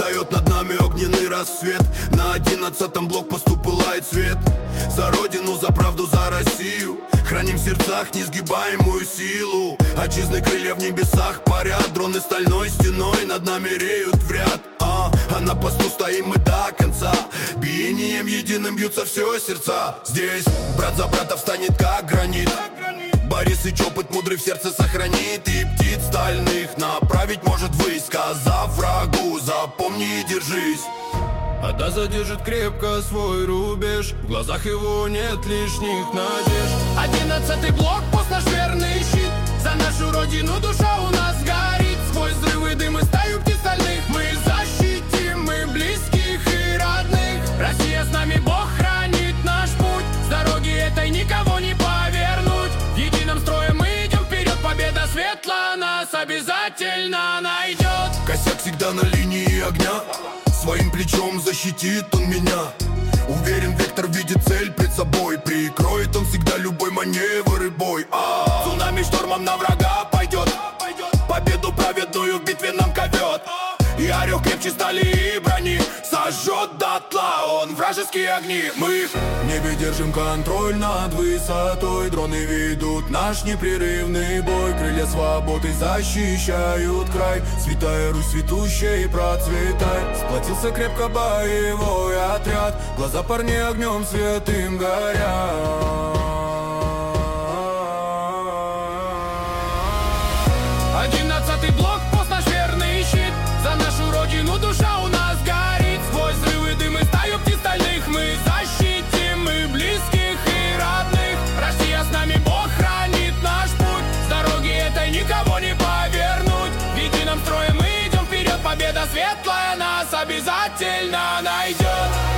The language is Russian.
Встает над нами огненный рассвет. На 11-м блокпосту пылает свет. За родину, за правду, за Россию. Храним в сердцах несгибаемую силу. Отчизны крылья в небесах парят. Дроны стальной стеной над нами реют в ряд. А на посту стоим мы до конца. Биением единым бьются все сердца. Здесь брат за брата встанет как гранит. Борисыч опыт мудрый в сердце сохранит. И птиц стальных направить может ввысь. Сказав врагу, запомни и держись. Да задержит крепко свой рубеж. В глазах его нет лишних надежд. 11-й блокпост наш верный щит. За нашу родину душа у нас горит. Сквозь взрывы, дым и стаю птиц стальных мы защитим мы близких и родных. Россия с нами, Бог хранит наш путь. С дороги этой никого не повернуть. Единым строем мы идем вперед. Победа светла нас обязательно найдет. Косяк всегда на линии огня. Своим плечом защитит он меня. Уверен, вектор видит цель пред собой. Прикроет он всегда любой маневр и бой. Цунами штормом на врага пойдет. Победу праведную в битве нам ковет. И орел крепче стали и брони. Сожжет дотла он вражеские огни. Мы в небе держим контроль над высотой. Дроны ведут наш непрерывный бой. Крылья свободы защищают край. Святая Русь, цветущая и процветай. Сплотился крепко боевой отряд. Глаза парней огнем святым горят. 11-й блокпост наш верный щит. За нашу родину душа у нас горит. Сквозь взрывы, дым и стаю птиц стальных мы защитим мы близких и родных. Россия с нами, Бог хранит наш путь. С дороги этой никого не повернуть. В едином строе мы идем вперед. Победа светлая нас обязательно найдет.